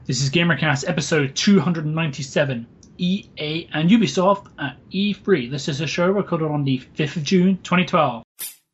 This is GamerCast episode 297, EA and Ubisoft at E3. This is a show recorded on the 5th of June 2012.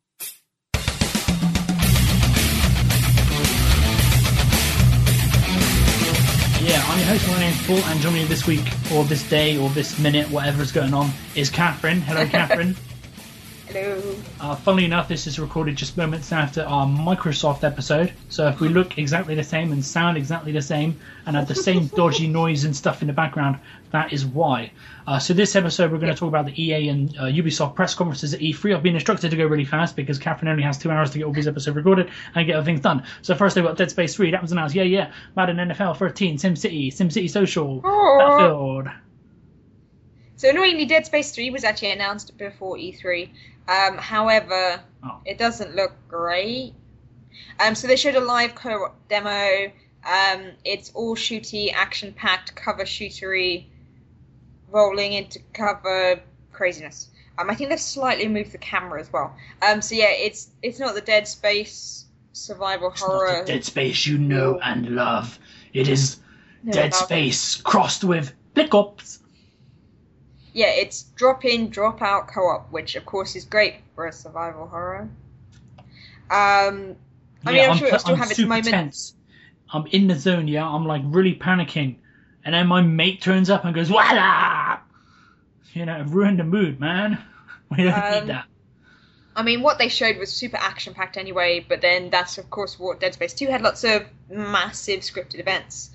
Yeah, I'm your host, my name's Paul, and joining me this week, or this day, or this minute, whatever's going on, is Catherine. Hello, Catherine. Hello. Funnily enough, this is recorded just moments after our Microsoft episode, so if we look exactly the same and sound exactly the same and have the same dodgy noise and stuff in the background, that is why. So this episode we're going to talk about the EA and Ubisoft press conferences at E3. I've been instructed to go really fast because Catherine only has 2 hours to get all these episodes recorded and get other things done. So first they've got Dead Space 3, that was announced, yeah, Madden NFL 13, SimCity Social, Battlefield. So annoyingly, Dead Space 3 was actually announced before E3. However, It doesn't look great. So they showed a live co-op demo. It's all shooty, action-packed, cover shootery, rolling into cover craziness. I think they've slightly moved the camera as well. So yeah, it's not the Dead Space survival horror. Not the Dead Space you know and love. It is Dead Space crossed with Black Ops. Yeah, it's drop-in, drop-out co-op, which of course is great for a survival horror. I'm sure it'll still have its moments. Tense. I'm in the zone, yeah. I'm like really panicking, and then my mate turns up and goes, "Voila!" You know, ruined the mood, man. We don't need that. I mean, what they showed was super action-packed anyway, but then that's of course what Dead Space 2 had, lots of massive scripted events.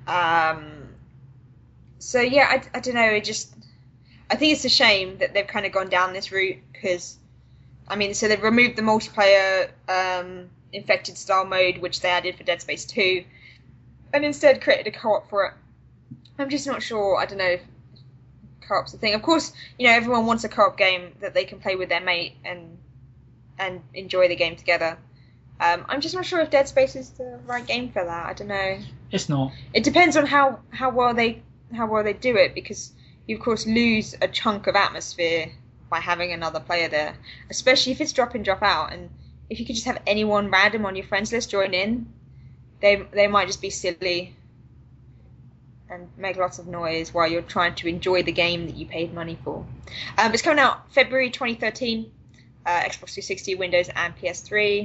So yeah, I don't know. I think it's a shame that they've kind of gone down this route because, so they've removed the multiplayer infected style mode, which they added for Dead Space 2, and instead created a co-op for it. I'm just not sure. I don't know if co-op's the thing. Of course, everyone wants a co-op game that they can play with their mate and enjoy the game together. I'm just not sure if Dead Space is the right game for that. I don't know. It's not. It depends on how well they do it, because you of course lose a chunk of atmosphere by having another player there, especially if it's drop in, drop out. And if you could just have anyone random on your friends list join in, they might just be silly and make lots of noise while you're trying to enjoy the game that you paid money for. It's coming out February 2013, Xbox 360, Windows and PS3.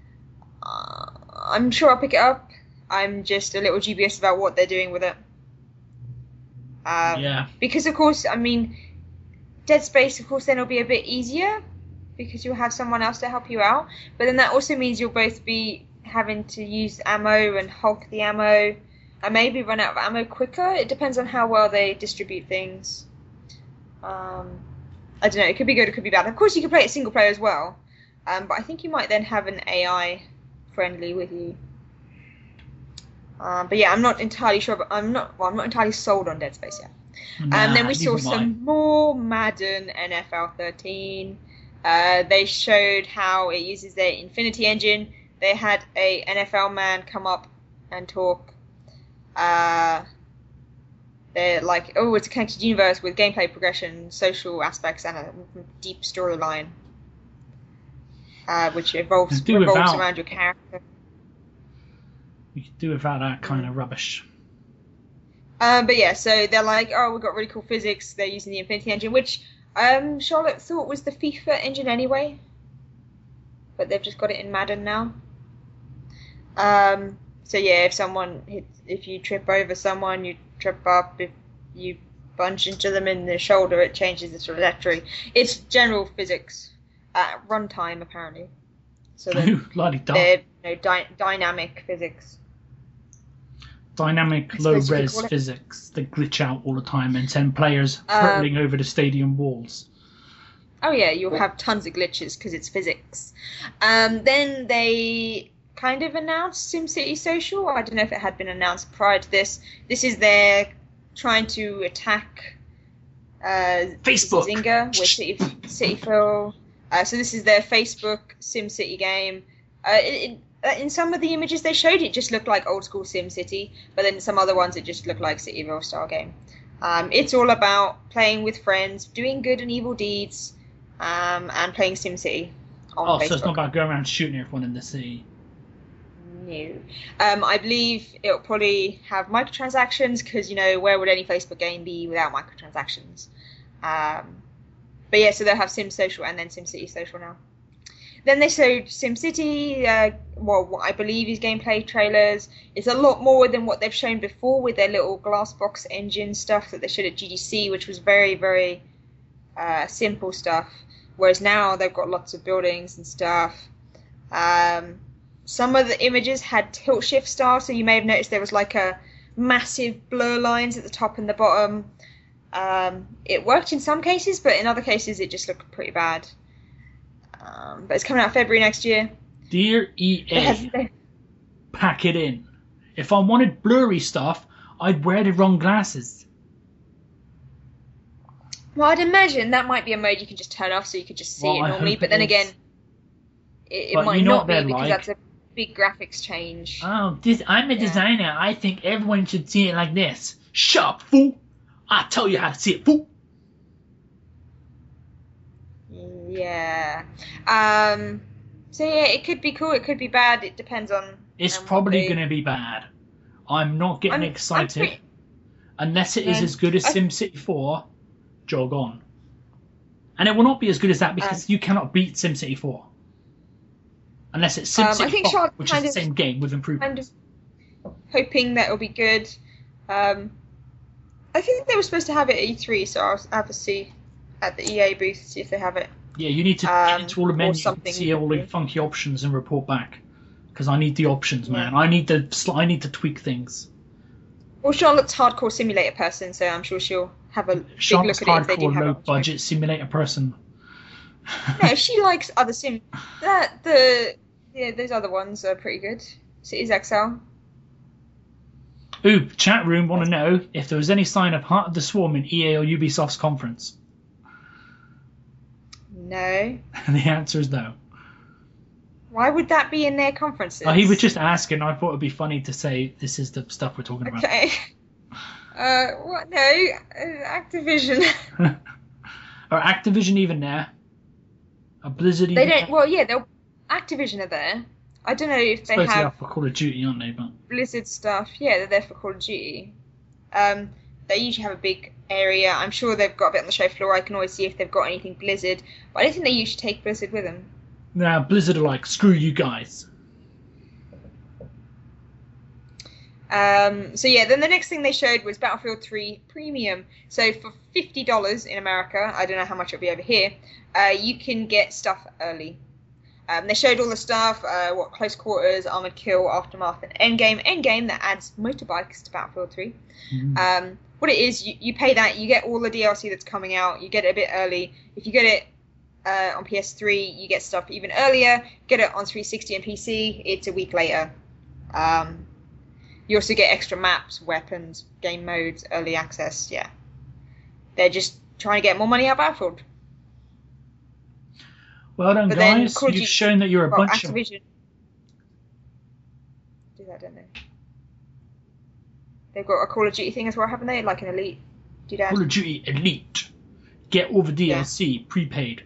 I'm sure I'll pick it up. I'm just a little dubious about what they're doing with it. Because of course, Dead Space, of course, then it'll be a bit easier because you'll have someone else to help you out. But then that also means you'll both be having to use ammo and hulk the ammo and maybe run out of ammo quicker. It depends on how well they distribute things. I don't know. It could be good, it could be bad. Of course, you can play it single player as well. But I think you might then have an AI friendly with you. But yeah, I'm not entirely sure. But I'm not entirely sold on Dead Space yet. Then we saw some more Madden NFL 13. They showed how it uses their Infinity engine. They had a NFL man come up and talk. They're like, it's a connected universe with gameplay progression, social aspects, and a deep storyline, which revolves around your character. We could do without that kind of rubbish. But yeah, so they're like, we've got really cool physics. They're using the Infinity engine, which Charlotte thought was the FIFA engine anyway. But they've just got it in Madden now. So yeah, if you trip over someone, you trip up. If you punch into them in the shoulder, it changes the trajectory. It's general physics at runtime, apparently. So they're dynamic physics. Dynamic low-res physics that glitch out all the time and send players hurtling over the stadium walls. Oh yeah, you'll have tons of glitches because it's physics. Then they kind of announced SimCity Social. I don't know if it had been announced prior to this. This is their trying to attack Facebook Zynga with Cityfil. So this is their Facebook SimCity game. In some of the images they showed, it just looked like old school SimCity, but then some other ones it just looked like Cityville style game. It's all about playing with friends, doing good and evil deeds, and playing SimCity on Facebook. So it's not about going around shooting everyone in the city. No. I believe it'll probably have microtransactions because, where would any Facebook game be without microtransactions? But yeah, so they'll have Sim Social and then SimCity Social now. Then they showed SimCity, what I believe is gameplay trailers. It's a lot more than what they've shown before with their little glass box engine stuff that they showed at GDC, which was very, very simple stuff. Whereas now they've got lots of buildings and stuff. Some of the images had tilt shift style, so you may have noticed there was like a massive blur lines at the top and the bottom. It worked in some cases, but in other cases it just looked pretty bad. But it's coming out February next year. Dear EA, pack it in. If I wanted blurry stuff, I'd wear the wrong glasses. Well, I'd imagine that might be a mode you can just turn off so you could just see it normally. But then again, it might not be because that's a big graphics change. Oh, I'm a designer. I think everyone should see it like this. Shut up, fool! I tell you how to see it, fool! Yeah. So yeah, it could be cool, it could be bad, it depends on... It's probably going to be bad. I'm not getting excited. Unless it is as good as SimCity 4, jog on. And it will not be as good as that because you cannot beat SimCity 4. Unless it's SimCity 5, which is the same game with improvements. I'm just hoping that it'll be good. I think they were supposed to have it at E3, so I'll have to see at the EA booth, see if they have it. Yeah, you need to get into all the menus and see all the funky options and report back. Because I need the options, man. I need to tweak things. Well, Charlotte's hardcore simulator person, so I'm sure she'll have a big look at it if they do have low budget simulator person. No, she likes other sim. Those other ones are pretty good. Cities XL. Ooh, chat room want to know if there was any sign of Heart of the Swarm in EA or Ubisoft's conference. No. The answer is no. Why would that be in their conferences? He was just asking. I thought it would be funny to say this is the stuff we're talking about. Okay. What? No. Activision. Are Activision even there? Are Blizzard even there? They don't. there? Well, yeah, Activision are there. I don't know if they have for Call of Duty, aren't they? But Blizzard stuff. Yeah, they're there for Call of Duty. They usually have a big area. I'm sure they've got a bit on the show floor. I can always see if they've got anything Blizzard. But I don't think they usually take Blizzard with them. Nah, Blizzard are like, screw you guys. So yeah, then the next thing they showed was Battlefield 3 Premium. So for $50 in America, I don't know how much it'll be over here, you can get stuff early. They showed all the stuff, Close Quarters, Armored Kill, Aftermath, and Endgame. Endgame that adds motorbikes to Battlefield 3. Mm-hmm. What it is, you pay that, you get all the DLC that's coming out, you get it a bit early. If you get it on PS3, you get stuff even earlier. Get it on 360 and PC, it's a week later. You also get extra maps, weapons, game modes, early access, yeah. They're just trying to get more money out of Battlefield. Well done, guys. You've shown that you're a bunch Activision do that, don't they? They've got a Call of Duty thing as well, haven't they? Like an Elite. Call of Duty Elite. Get all the DLC prepaid.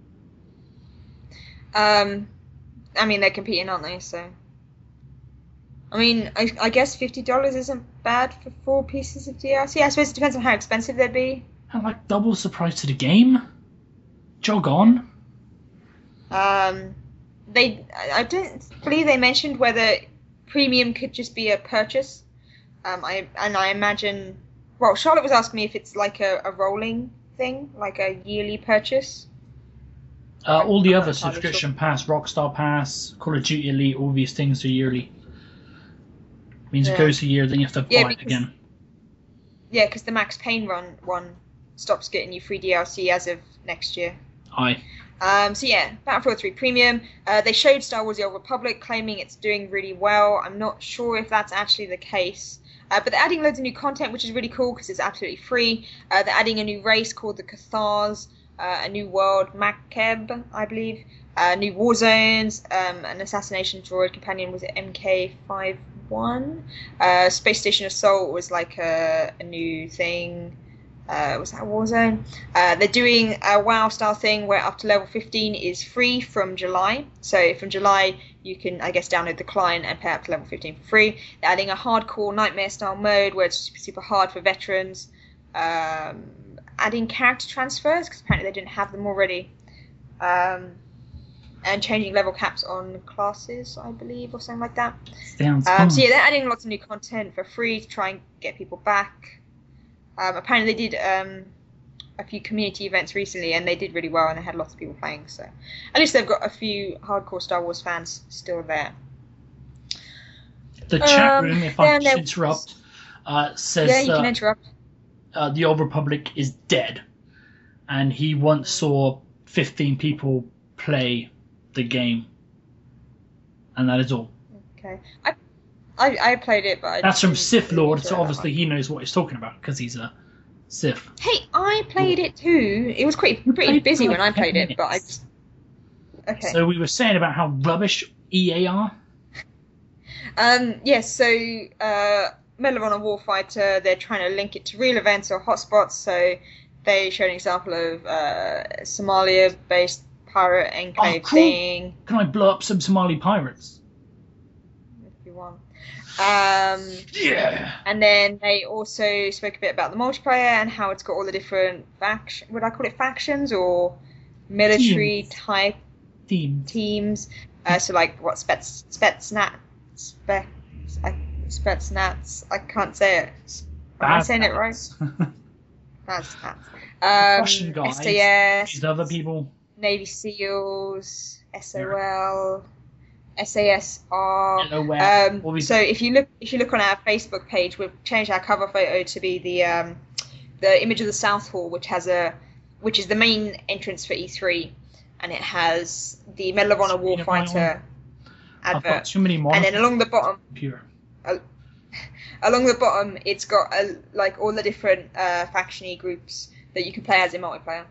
I mean, they're competing, aren't they? So, I mean, I guess $50 isn't bad for 4 pieces of DLC. I suppose it depends on how expensive they'd be. And like double the price to the game. Jog on. I don't believe they mentioned whether premium could just be a purchase. I imagine. Well, Charlotte was asking me if it's like a rolling thing, like a yearly purchase. All the other subscription pass, Rockstar Pass, Call of Duty Elite, all these things are yearly. Means it goes a year, then you have to buy it again. Yeah, because the Max Payne one stops getting you free DLC as of next year. Aye. So yeah, Battlefield 3 Premium. They showed Star Wars: The Old Republic, claiming it's doing really well. I'm not sure if that's actually the case. But they're adding loads of new content, which is really cool because it's absolutely free. They're adding a new race called the Cathars, a new world, Makeb, I believe, new war zones, an assassination droid companion, was it MK51? Space Station Assault was like a new thing. Was that Warzone? They're doing a WoW style thing where up to level 15 is free from July. So from July, you can, I guess, download the client and pay up to level 15 for free. They're adding a hardcore nightmare style mode where it's super hard for veterans. Adding character transfers, because apparently they didn't have them already. And changing level caps on classes, I believe, or something like that. Sounds fun. So yeah, they're adding lots of new content for free to try and get people back. Apparently they did a few community events recently, and they did really well, and they had lots of people playing. So at least they've got a few hardcore Star Wars fans still there. The chat room, if I can interrupt, says yeah, you can interrupt. The Old Republic is dead, and he once saw 15 people play the game, and that is all. Okay, I played it, but that's from Sith Lord, so obviously he knows what he's talking about because he's a Sith. Hey, I played it too. It was pretty busy when I played it, but I just... Okay. So we were saying about how rubbish EA are. Yes. So Medal of Honor Warfighter, they're trying to link it to real events or hotspots. So they showed an example of Somalia-based pirate enclave thing. Can I blow up some Somali pirates? If you want. Yeah. And then they also spoke a bit about the multiplayer and how it's got all the different would I call it factions or military type teams? So like what Spetsnaz. I can't say it. Am I saying it right? That's Russian guys. SAS. Other people. Navy SEALs. SOL. SASR. So if you look on our Facebook page, we've changed our cover photo to be the image of the South Hall, which is the main entrance for E3, and it has the Medal of Honor Warfighter advert. Too many and then along the bottom, it's got like all the different faction-y groups that you can play as in multiplayer.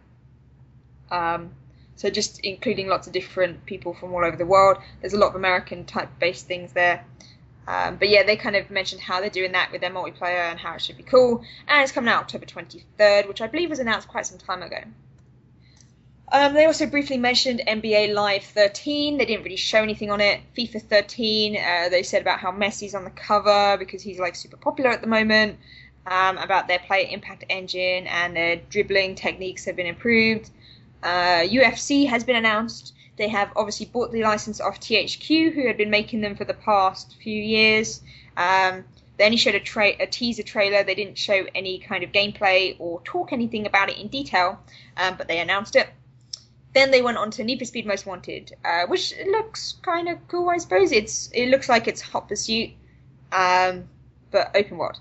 So just including lots of different people from all over the world. There's a lot of American type based things there. But yeah, they kind of mentioned how they're doing that with their multiplayer and how it should be cool. And it's coming out October 23rd, which I believe was announced quite some time ago. They also briefly mentioned NBA Live 13. They didn't really show anything on it. FIFA 13, they said about how Messi's on the cover because he's like super popular at the moment. About their player impact engine and their dribbling techniques have been improved. UFC has been announced. They have obviously bought the license off THQ, who had been making them for the past few years. They only showed a teaser trailer. They didn't show any kind of gameplay or talk anything about it in detail, but they announced it. Then they went on to Need for Speed Most Wanted, which looks kind of cool, I suppose. It looks like it's Hot Pursuit, but open world.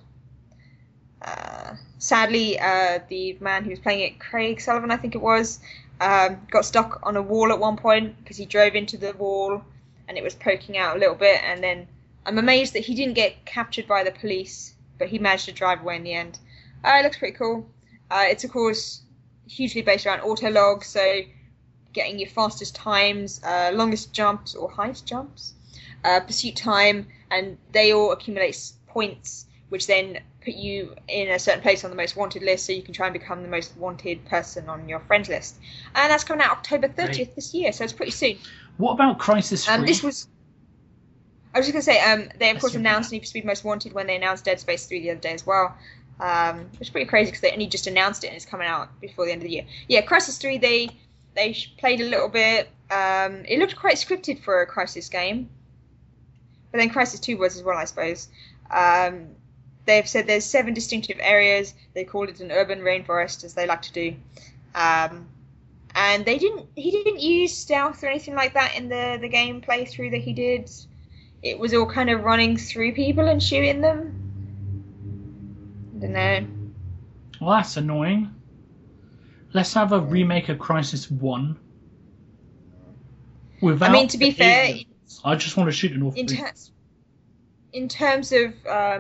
Sadly, the man who was playing it, Craig Sullivan, I think it was, got stuck on a wall at one point because he drove into the wall and it was poking out a little bit. And then I'm amazed that he didn't get captured by the police, but he managed to drive away in the end. It looks pretty cool. It's, of course, hugely based around autolog, so getting your fastest times, longest jumps or highest jumps, pursuit time, and they all accumulate points, which then put you in a certain place on the most wanted list, so you can try and become the most wanted person on your friends list. And that's coming out October 30th this year, so it's pretty soon. What about Crisis 3? I was just going to say, they of course announced Need for Speed Most Wanted when they announced Dead Space 3 the other day as well. Which is pretty crazy because they only just announced it and it's coming out before the end of the year. Yeah, Crisis 3, they played a little bit. It looked quite scripted for a Crisis game. But then Crisis 2 was as well, I suppose. They've said there's 7 distinctive areas. They called it an urban rainforest, as they like to do. And he didn't use stealth or anything like that in the game playthrough that he did. It was all kind of running through people and shooting them. I don't know. Well, that's annoying. Let's have a remake of Crisis 1. Without to be fair... I just want to shoot an awful in terms of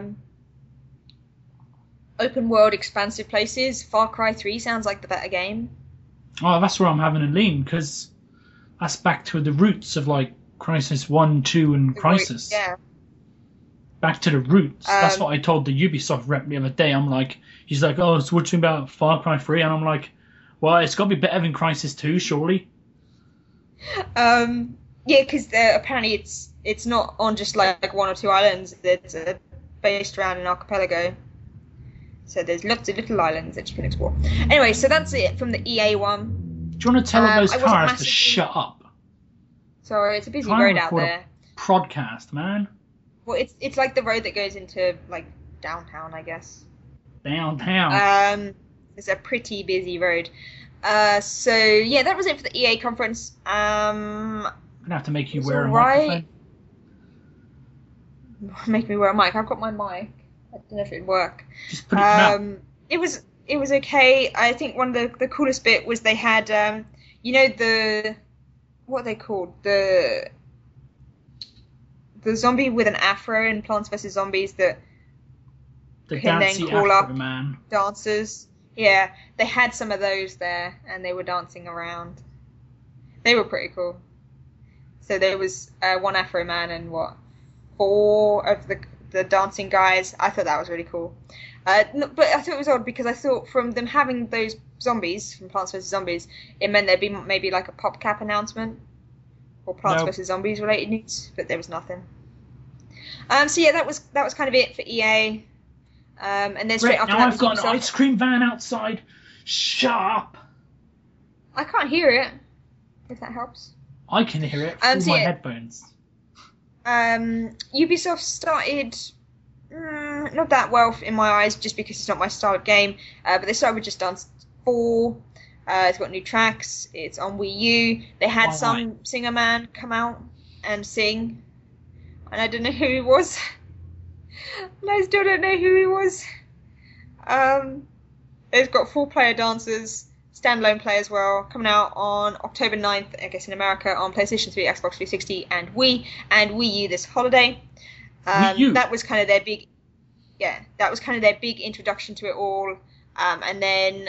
open world expansive places, Far Cry 3 sounds like the better game. Oh, that's where I'm having a lean, because that's back to the roots of like Crisis 1, 2 and Crisis. Yeah. back to the roots. That's what I told the Ubisoft rep the other day. I'm like, he's like, oh, so what do you think about Far Cry 3? And I'm like, well, it's got to be better than Crysis 2, surely. Yeah, because apparently it's not on just like one or two islands. It's based around an archipelago. So there's lots of little islands that you can explore. Anyway, so that's it from the EA one. Do you want to tell those cars to shut up? Sorry, it's a busy road out there. Podcast, man. Well, it's like the road that goes into like downtown, I guess. Downtown. It's a pretty busy road. So yeah, that was it for the EA conference. I'm gonna have to make you wear a microphone. Make me wear a mic. I've got my mic. I don't know if it'd work. Just put it It was okay. I think one of the coolest bit was they had what are they called? The zombie with an afro in Plants vs Zombies that can then call up dancers. Yeah, they had some of those there, and they were dancing around. They were pretty cool. So there was one Afro man and 4 of the dancing guys. I thought that was really cool. But I thought it was odd because I thought from them having those zombies from Plants vs Zombies, it meant there'd be maybe like a PopCap announcement or Plants vs Zombies related news, but there was nothing. So yeah, that was kind of it for EA. And then straight after now that, I've got an ice cream van outside. Shut up! I can't hear it. If that helps. I can hear it through my headphones. Ubisoft started not that well in my eyes, just because it's not my style of game. But they started with Just Dance 4. It's got new tracks. It's on Wii U. They had some singer man come out and sing, and I don't know who he was. And I still don't know who he was. It's got 4-player dancers, standalone play as well, coming out on October 9th, I guess in America, on PlayStation 3, Xbox 360, and Wii U this holiday. That was kind of their big, introduction to it all. And then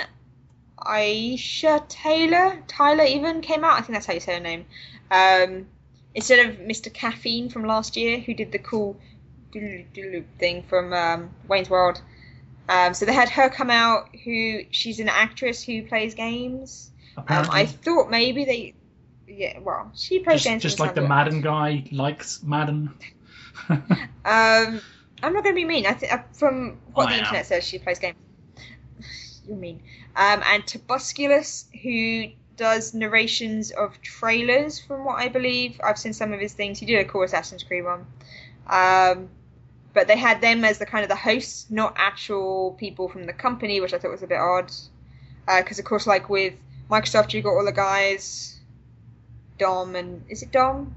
Aisha Tyler even came out. I think that's how you say her name. Instead of Mr. Caffeine from last year, who did the cool doodle thing from Wayne's World. So they had her come out, she's an actress who plays games. I thought maybe she plays games. Just like the Madden guy likes Madden. I'm not going to be mean. From what the internet says, she plays games. You're mean. And Tobusculus, who does narrations of trailers, from what I believe. I've seen some of his things. He did a cool Assassin's Creed one. But they had them as the hosts, not actual people from the company, which I thought was a bit odd. Because, of course, like with Microsoft, you got all the guys, Dom, and is it Dom?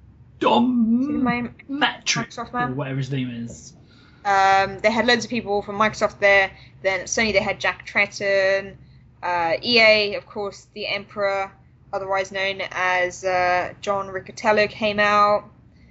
Dom Matrix, or whatever his name is. They had loads of people from Microsoft there. Then Sony, they had Jack Tretton. EA, of course, the Emperor, otherwise known as John Riccitiello, came out.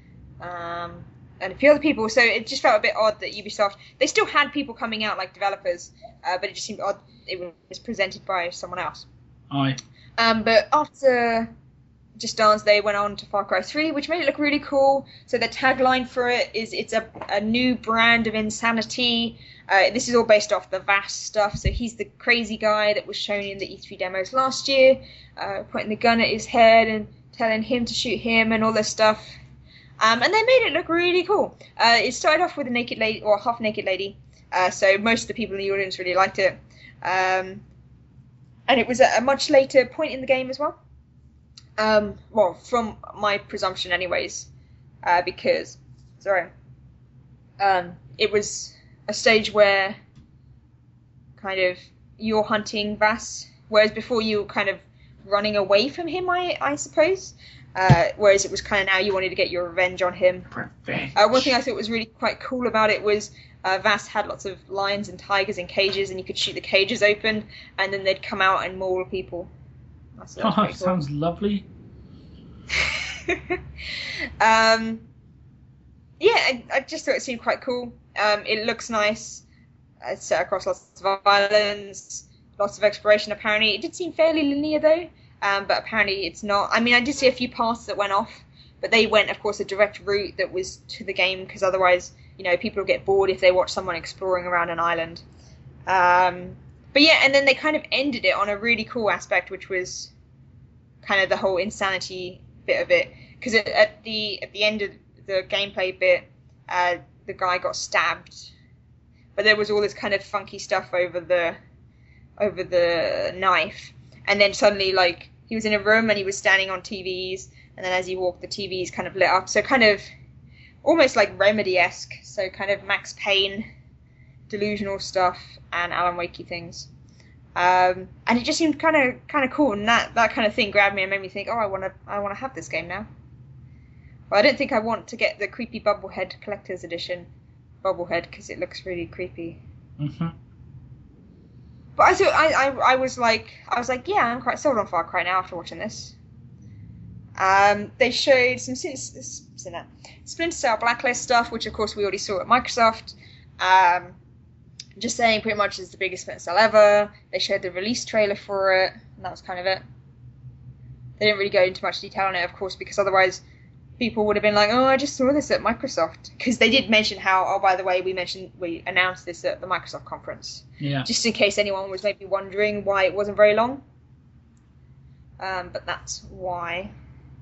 And a few other people, so it just felt a bit odd that Ubisoft, they still had people coming out like developers, but it just seemed odd it was presented by someone else. Aye. But after Just Dance, they went on to Far Cry 3, which made it look really cool. So the tagline for it is, it's a new brand of insanity. This is all based off the Vass stuff, so he's the crazy guy that was shown in the E3 demos last year, pointing the gun at his head and telling him to shoot him and all this stuff. And they made it look really cool. It started off with a naked lady, or half-naked lady, so most of the people in the audience really liked it. And it was at a much later point in the game as well. Well, from my presumption anyways, because, it was a stage where kind of you're hunting Vass, whereas before you were kind of running away from him, I suppose. Whereas it was kind of now you wanted to get your revenge on him. One thing I thought was really quite cool about it was Vass had lots of lions and tigers in cages, and you could shoot the cages open, and then they'd come out and maul people. Cool. Sounds lovely. I just thought it seemed quite cool. It looks nice. It's set across lots of islands, lots of exploration. Apparently, it did seem fairly linear though. But apparently it's not. I mean, I did see a few paths that went off, but they went, of course, a direct route that was to the game, because otherwise people will get bored if they watch someone exploring around an island. But yeah, and then they kind of ended it on a really cool aspect, which was kind of the whole insanity bit of it. Because at the end of the gameplay bit, the guy got stabbed, but there was all this kind of funky stuff over the knife, and then suddenly like he was in a room and he was standing on TVs, and then as he walked, the TVs kind of lit up. So kind of almost like Remedy-esque. So kind of Max Payne, delusional stuff, and Alan Wakey things. And it just seemed kind of cool, and that kind of thing grabbed me and made me think, oh, I want to have this game now. Well, I don't think I want to get the creepy Bubblehead Collector's Edition Bubblehead because it looks really creepy. Mm-hmm. But I thought I was like, yeah, I'm quite sold on Far Cry now after watching this. They showed some Splinter Cell Blacklist stuff, which of course we already saw at Microsoft. Just saying, pretty much is the biggest Splinter Cell ever. They showed the release trailer for it, and that was kind of it. They didn't really go into much detail on it, of course, because otherwise people would have been like, oh, I just saw this at Microsoft. Because they did mention how, oh, by the way, we announced this at the Microsoft conference. Yeah. Just in case anyone was maybe wondering why it wasn't very long. But that's why.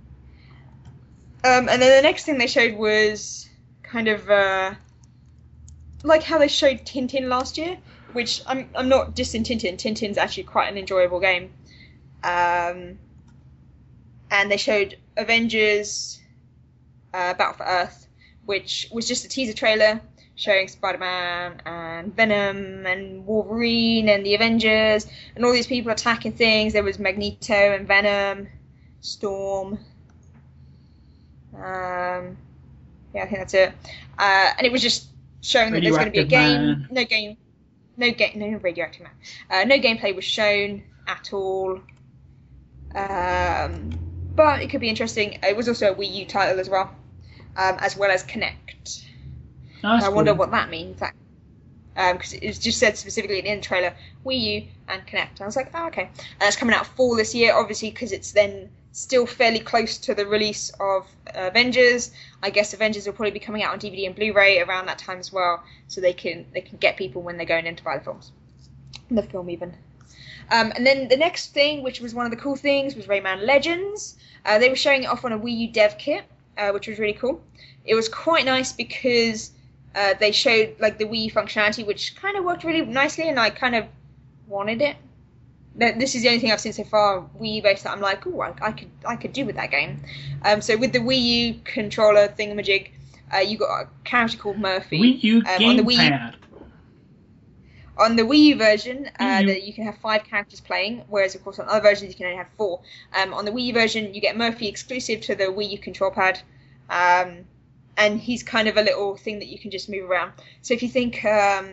And then the next thing they showed was kind of like how they showed Tintin last year, which I'm not dissing Tintin. Tintin's actually quite an enjoyable game. And they showed Avengers Battle for Earth, which was just a teaser trailer showing Spider-Man and Venom and Wolverine and the Avengers and all these people attacking things. There was Magneto and Venom, Storm. Yeah, I think that's it. And it was just showing that there's going to be a game. Man. No Radioactive Man. No gameplay was shown at all. But it could be interesting. It was also a Wii U title as well as Kinect. I wonder what that means. Because it was just said specifically in the trailer, Wii U and Kinect. I was like, oh, okay. And it's coming out fall this year, obviously, because it's then still fairly close to the release of Avengers. I guess Avengers will probably be coming out on DVD and Blu-ray around that time as well, so they can get people when they're going in to buy the films. The film even. And then the next thing, which was one of the cool things, was Rayman Legends. They were showing it off on a Wii U dev kit, which was really cool. It was quite nice because they showed like the Wii U functionality, which kind of worked really nicely, and I kind of wanted it. This is the only thing I've seen so far Wii U based that I'm like, oh, I could do with that game. So with the Wii U controller thingamajig, you got a character called Murphy. Wii U gamepad. On the Wii U version, that you can have 5 characters playing, whereas of course on other versions you can only have 4. On the Wii U version, you get Murphy exclusive to the Wii U control pad, and he's kind of a little thing that you can just move around. So if you think, not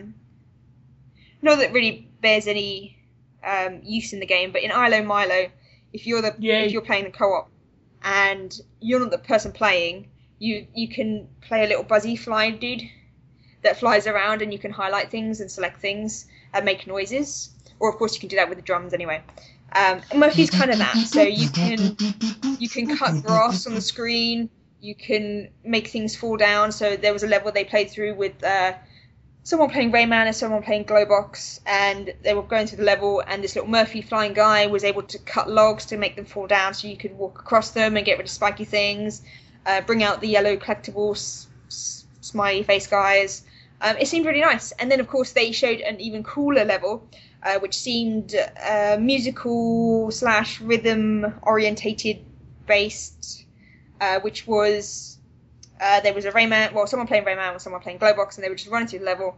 that really bears any use in the game, but in Ilo Milo, if you're playing the co-op and you're not the person playing, you can play a little buzzy fly dude that flies around, and you can highlight things and select things and make noises. Or of course you can do that with the drums anyway. Murphy's kind of that, so you can cut grass on the screen, you can make things fall down. So there was a level they played through with someone playing Rayman and someone playing Glowbox, and they were going through the level, and this little Murphy flying guy was able to cut logs to make them fall down, so you could walk across them and get rid of spiky things, bring out the yellow collectible smiley face guys. It seemed really nice. And then, of course, they showed an even cooler level, which seemed musical / rhythm orientated based, which was there was a Rayman, someone playing Rayman and someone playing Glowbox, and they were just running through the level.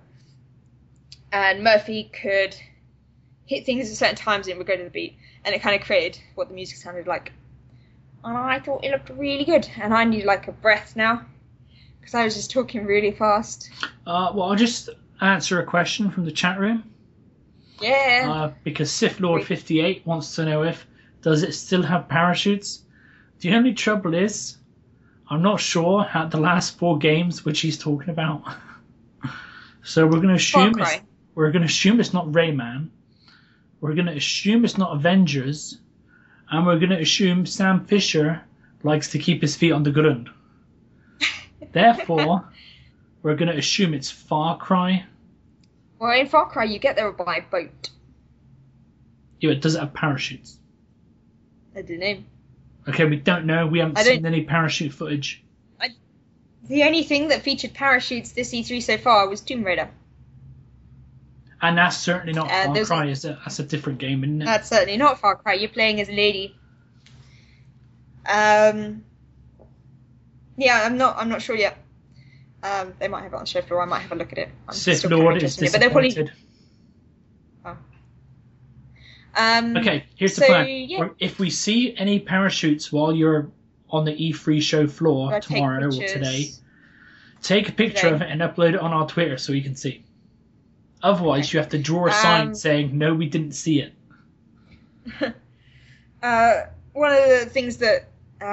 And Murphy could hit things at certain times and it would go to the beat, and it kind of created what the music sounded like. And I thought it looked really good, and I need like a breath now, because I was just talking really fast. I'll just answer a question from the chat room. Yeah. Because Sith Lord 58 wants to know does it still have parachutes? The only trouble is, I'm not sure how the last 4 games which he's talking about. So we're going to assume it's not Rayman. We're going to assume it's not Avengers, and we're going to assume Sam Fisher likes to keep his feet on the ground. Therefore, We're going to assume it's Far Cry. Well, in Far Cry, you get there by boat. Yeah, but does it have parachutes? I don't know. Okay, we don't know. We haven't seen any parachute footage. The only thing that featured parachutes this E3 so far was Tomb Raider. And that's certainly not Far Cry, is it? That's a different game, isn't it? That's certainly not Far Cry. You're playing as a lady. Yeah, I'm not sure yet. They might have it on show floor. I might have a look at it. Sith Lord is disappointed. Okay, here's the plan. Yeah. If we see any parachutes while you're on the E3 show floor tomorrow or today, take a picture of it and upload it on our Twitter so we can see. Otherwise, you have to draw a sign saying, no, we didn't see it. One of the things that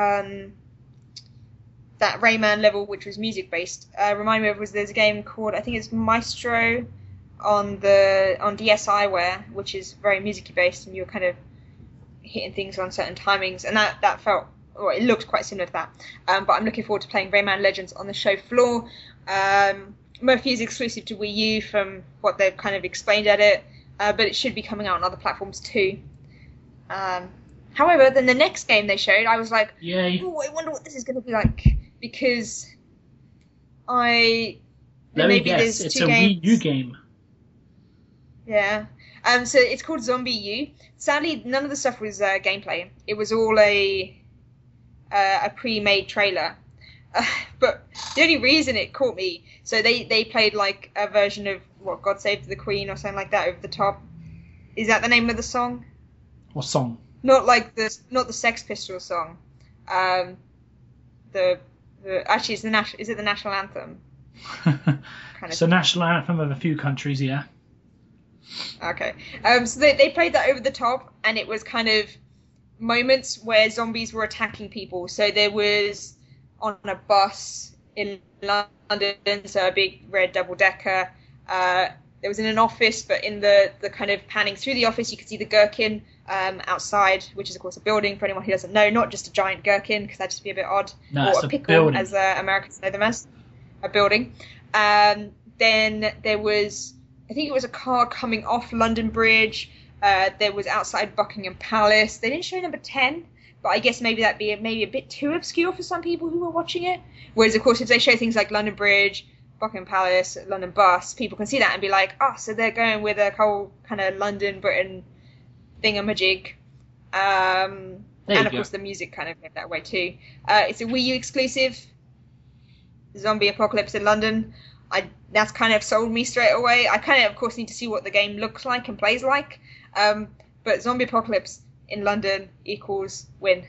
that Rayman level, which was music-based, reminded me of was there's a game called, I think it's Maestro, on DSiWare, which is very music-y based, and you're kind of hitting things on certain timings, and that felt, well, it looked quite similar to that. But I'm looking forward to playing Rayman Legends on the show floor. Murphy is exclusive to Wii U from what they've kind of explained at it, but it should be coming out on other platforms too. However, then the next game they showed, I was like, yay. Oh, I wonder what this is going to be like, because Let me guess, it's a Wii U game. Yeah. So it's called Zombie U. Sadly, none of the stuff was gameplay. It was all a pre-made trailer. But the only reason it caught me, so they played like a version of God Save the Queen or something like that over the top. Is that the name of the song? What song? Not the Sex Pistols song. Actually, is it the national anthem? It's the national anthem of a few countries, yeah. Okay. So they played that over the top, and it was kind of moments where zombies were attacking people. So there was on a bus in London, so a big red double-decker. There was in an office, but in the kind of panning through the office, you could see the gherkin outside, which is, of course, a building, for anyone who doesn't know. Not just a giant gherkin, because that'd just be a bit odd. No, or a pickle, building. As Americans know them as. A building. Then there was, I think it was a car coming off London Bridge. There was outside Buckingham Palace. They didn't show number 10, but I guess maybe that'd be maybe a bit too obscure for some people who were watching it. Whereas, of course, if they show things like London Bridge, Buckingham Palace, London Bus, people can see that and be like, so they're going with a whole kind of London, Britain thingamajig. And, of course, the music kind of went that way, too. It's a Wii U exclusive. Zombie apocalypse in London. That's kind of sold me straight away. I kind of course, need to see what the game looks like and plays like. But zombie apocalypse in London equals win.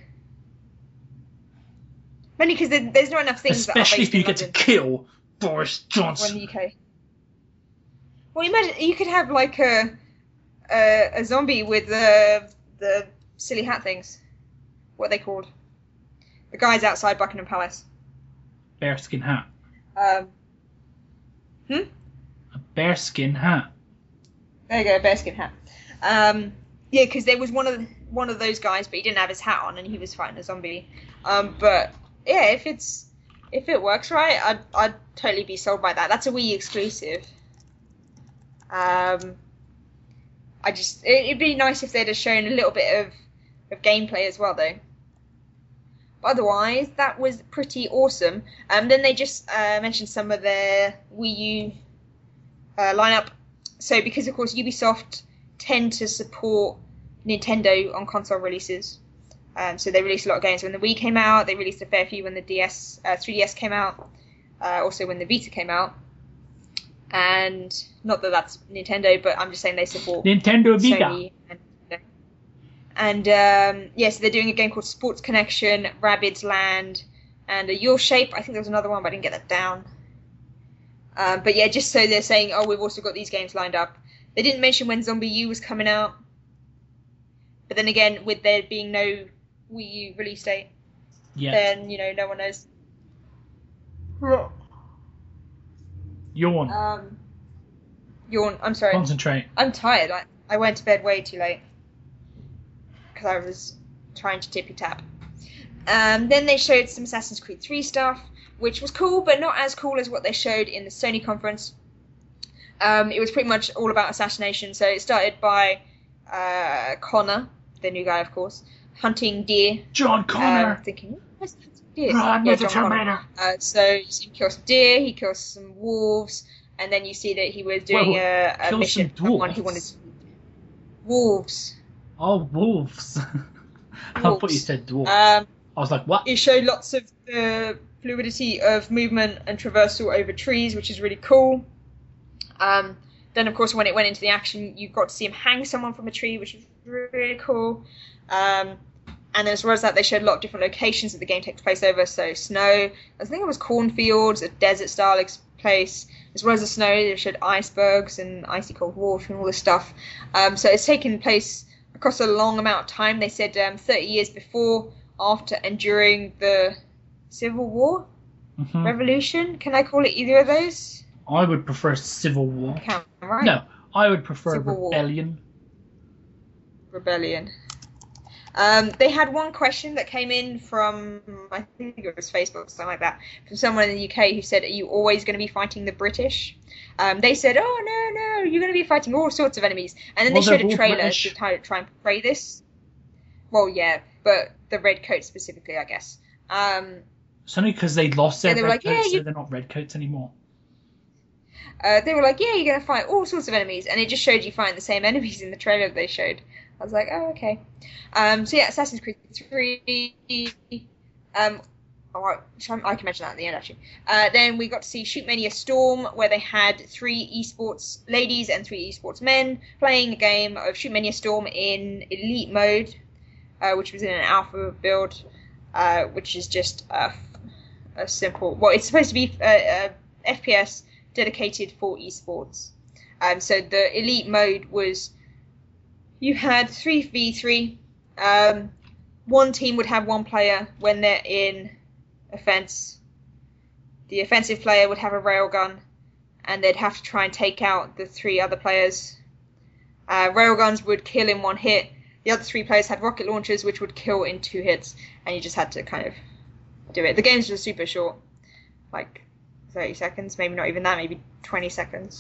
Mainly because there's not enough things especially that are based if you get to kill Boris Johnson. In the UK. Well, imagine you could have like a zombie with the silly hat things. What are they called? The guys outside Buckingham Palace. Bearskin hat. A bearskin hat. There you go, a bearskin hat. Yeah, because there was one of those guys, but he didn't have his hat on, and he was fighting a zombie. But yeah, if it works right, I'd totally be sold by that. That's a Wii exclusive. It'd be nice if they'd have shown a little bit of gameplay as well, though. Otherwise, that was pretty awesome. Then they just mentioned some of their Wii U lineup. So because, of course, Ubisoft tend to support Nintendo on console releases. So they released a lot of games when the Wii came out. They released a fair few when the 3DS came out. Also when the Vita came out. And not that that's Nintendo, but I'm just saying they support Nintendo Vita. Sony and so they're doing a game called Sports Connection, Rabbids Land, and Your Shape. I think there was another one, but I didn't get that down. But yeah, just so they're saying, we've also got these games lined up. They didn't mention when Zombie U was coming out. But then again, with there being no Wii U release date, then, no one knows. Yawn. Yawn. I'm sorry. Concentrate. I'm tired. I went to bed way too late. Because I was trying to tippy-tap. Then they showed some Assassin's Creed 3 stuff. which was cool, but not as cool as what they showed in the Sony conference. It was pretty much all about assassination. So it started by Connor, the new guy, of course, hunting deer. John Connor. Thinking, where's the deer? Run with the John Terminator. Connor. So you see him kill some deer, he kills some wolves, and then you see that he was doing a mission for one who wanted to... Wolves. Oh, wolves. I thought you said dwarves. I was like, what? It showed lots of the fluidity of movement and traversal over trees, which is really cool. Then, of course, when it went into the action, you got to see him hang someone from a tree, which was really cool. And as well as that, they showed a lot of different locations that the game takes place over. So snow, I think it was cornfields, a desert-style place. As well as the snow, they showed icebergs and icy cold water and all this stuff. So it's taken place across a long amount of time. They said 30 years before, after, and during the Civil War? Revolution? Can I call it either of those? I would prefer Civil War. Right? No, I would prefer Civil Rebellion. Rebellion. They had one question that came in from, I think it was Facebook or something like that, from someone in the UK who said, are you always going to be fighting the British? They said, oh, no, you're going to be fighting all sorts of enemies. And then they showed a trailer to try and portray this. Well, yeah, but the redcoats specifically, I guess. It's only because they lost their redcoats, so they're not redcoats anymore. They were like, yeah, you're going to fight all sorts of enemies. And it just showed you fighting the same enemies in the trailer that they showed. I was like, oh, okay. So yeah, Assassin's Creed 3. I can mention that at the end, actually. Then we got to see Shootmania Storm, where they had 3 esports ladies and 3 esports men playing a game of Shootmania Storm in Elite mode, which was in an alpha build, which is just a simple... Well, it's supposed to be FPS dedicated for esports. So the Elite mode was... You had 3v3. One team would have one player when they're in offense. The offensive player would have a railgun, and they'd have to try and take out the 3 other players. Railguns would kill in 1 hit. The other 3 players had rocket launchers, which would kill in 2 hits, and you just had to kind of do it. The games were super short, like 30 seconds, maybe not even that, maybe 20 seconds.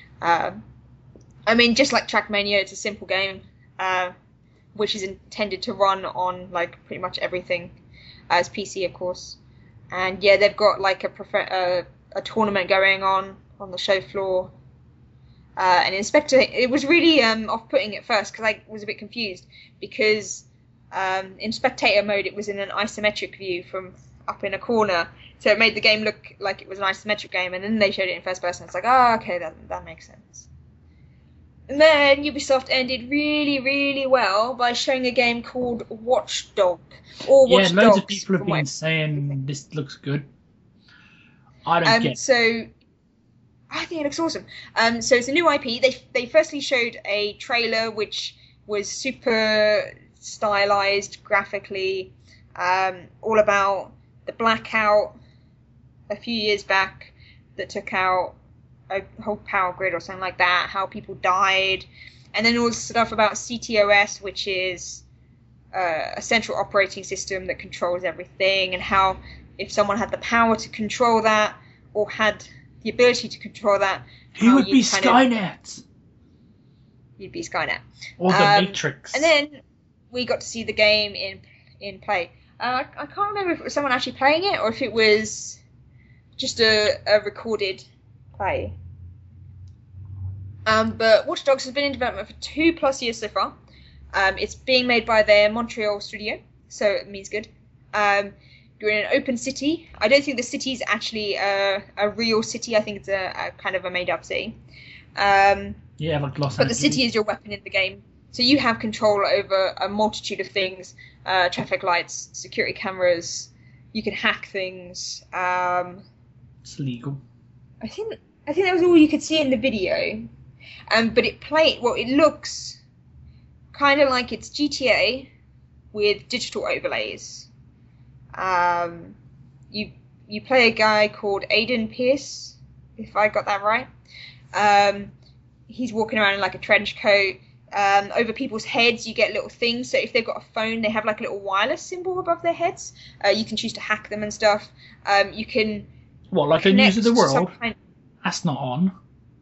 I mean, just like Trackmania, it's a simple game, which is intended to run on like pretty much everything, as PC, of course. And yeah, they've got like a tournament going on the show floor. And in it was really off-putting at first because I was a bit confused because in spectator mode it was in an isometric view from up in a corner, so it made the game look like it was an isometric game, and then they showed it in first person. It's like, oh, okay, that makes sense. And then Ubisoft ended really, really well by showing a game called Watch Dogs. Yeah, loads of people have been saying this looks good. I don't get it. So I think it looks awesome. So it's a new IP. They firstly showed a trailer which was super stylized graphically, all about the blackout a few years back that took out a whole power grid or something like that, how people died, and then all the stuff about CTOS, which is a central operating system that controls everything, and how if someone had the power to control that or had the ability to control that, he would be Skynet. You'd be Skynet. Or the Matrix. And then we got to see the game in play. I can't remember if it was someone actually playing it or if it was just a recorded play. But Watch Dogs has been in development for 2+ years so far. It's being made by their Montreal studio, so it means good. You're in an open city. I don't think the city is actually a real city. I think it's a kind of a made-up city. Yeah, like Los Angeles. But the city is your weapon in the game. So you have control over a multitude of things. Traffic lights, security cameras. You can hack things. It's legal. I think that was all you could see in the video. But it looks kind of like it's GTA with digital overlays. You play a guy called Aiden Pierce, if I got that right. He's walking around in like a trench coat. over people's heads, you get little things. So if they've got a phone, they have like a little wireless symbol above their heads. You can choose to hack them and stuff. You can What, like a News of the World? That's not on.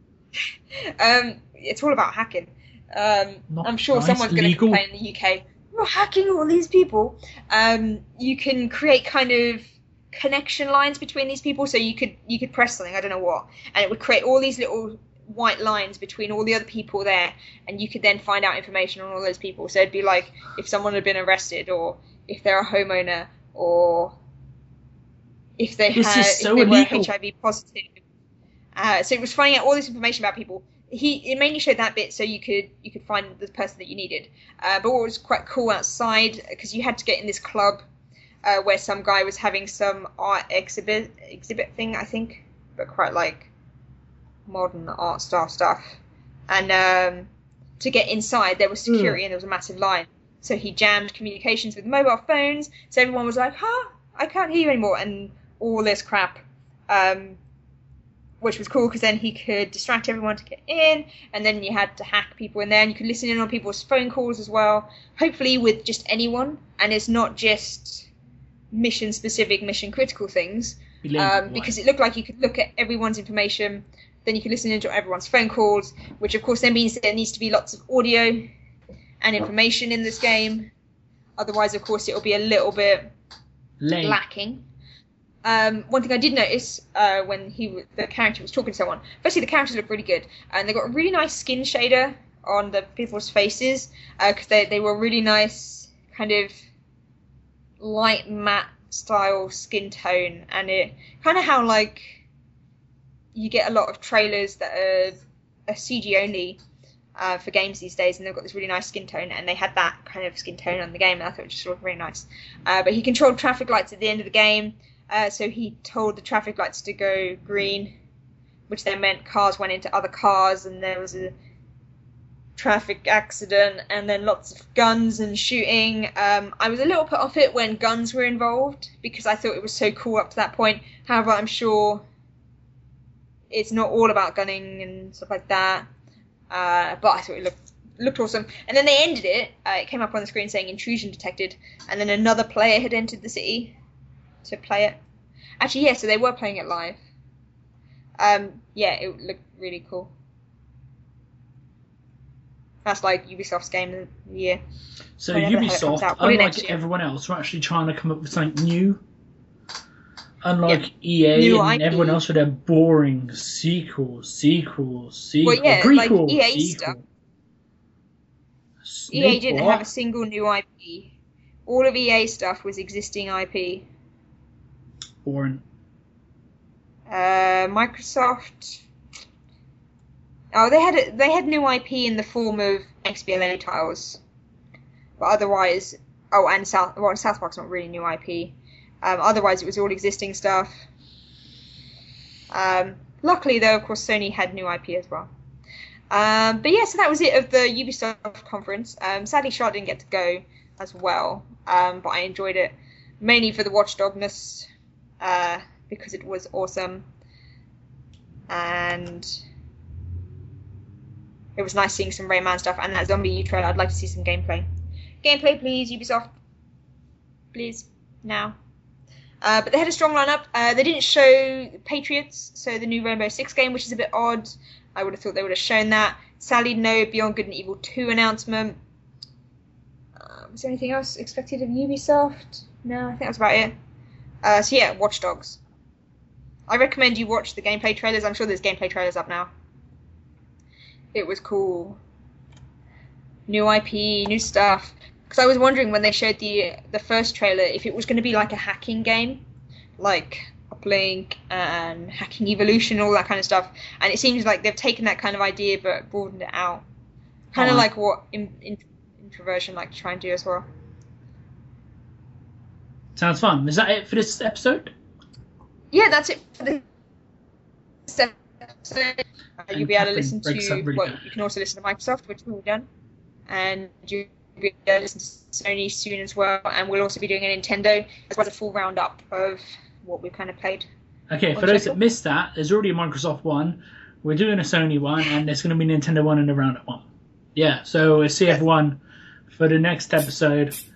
It's all about hacking. I'm sure nice, someone's going to legal. complain in the UK. You're hacking all these people. You can create kind of connection lines between these people. So you could press something, I don't know what, and it would create all these little white lines between all the other people there, and you could then find out information on all those people. So it'd be like if someone had been arrested, or if they're a homeowner, or if they were HIV positive. So it was finding out all this information about people. It mainly showed that bit so you could find the person that you needed. But what was quite cool outside, because you had to get in this club where some guy was having some art exhibit thing, I think, but quite like modern art style stuff. And to get inside, there was security and there was a massive line. So he jammed communications with mobile phones. So everyone was like, I can't hear you anymore, and all this crap. Which was cool because then he could distract everyone to get in, and then you had to hack people in there, and you could listen in on people's phone calls as well, hopefully with just anyone, and it's not just mission-specific, mission-critical things, because it looked like you could look at everyone's information, then you could listen into everyone's phone calls, which of course then means that there needs to be lots of audio and information in this game, otherwise of course it'll be a little bit lacking. One thing I did notice when the character was talking to someone, firstly the characters look really good, and they got a really nice skin shader on the people's faces, because they were really nice kind of light matte style skin tone, and it kind of how like you get a lot of trailers that are CG only for games these days, and they've got this really nice skin tone, and they had that kind of skin tone on the game, and I thought it just looked really nice. But he controlled traffic lights at the end of the game. So he told the traffic lights to go green, which then meant cars went into other cars, and there was a traffic accident, and then lots of guns and shooting. I was a little put off it when guns were involved, because I thought it was so cool up to that point. However, I'm sure it's not all about gunning and stuff like that. But I thought it looked awesome. And then they ended it. It came up on the screen saying intrusion detected, and then another player had entered the city to play it. Actually, yeah, so they were playing it live. Yeah, it looked really cool. That's like Ubisoft's game of the year. So Ubisoft, unlike everyone else, are actually trying to come up with something new. Unlike EA and everyone else with their boring sequel. Well, yeah, prequel, like EA stuff. EA didn't have a single new IP. All of EA stuff was existing IP. Boring. Microsoft. Oh, they had new IP in the form of XBLA titles, but otherwise, and South Park's not really new IP. Otherwise, it was all existing stuff. Luckily, though, of course, Sony had new IP as well. But yeah, so that was it of the Ubisoft conference. Sadly, Charlotte didn't get to go as well, but I enjoyed it mainly for the watchdogness, because it was awesome, and it was nice seeing some Rayman stuff and that Zombie U trailer. I'd like to see some gameplay. Gameplay, please, Ubisoft. Please, now. But they had a strong lineup. They didn't show Patriots, so the new Rainbow Six game, which is a bit odd. I would have thought they would have shown that. Sadly, no Beyond Good and Evil 2 announcement. Was there anything else expected of Ubisoft? No, I think that was about it. So yeah, Watch Dogs. I recommend you watch the gameplay trailers. I'm sure there's gameplay trailers up now. It was cool. New IP, new stuff. Because I was wondering when they showed the first trailer if it was going to be like a hacking game, like Uplink and Hacking Evolution, all that kind of stuff. And it seems like they've taken that kind of idea but broadened it out. Kind of like what Introversion like to try and do as well. Sounds fun. Is that it for this episode? Yeah, that's it for this episode. You'll be able to listen to, you can also listen to Microsoft, which we've done. And you'll be able to listen to Sony soon as well. And we'll also be doing a Nintendo, as well as a full roundup of what we've kind of played. Okay, for those that missed that, there's already a Microsoft one, we're doing a Sony one, and there's going to be a Nintendo one and a roundup one. Yeah, so we'll see everyone for the next episode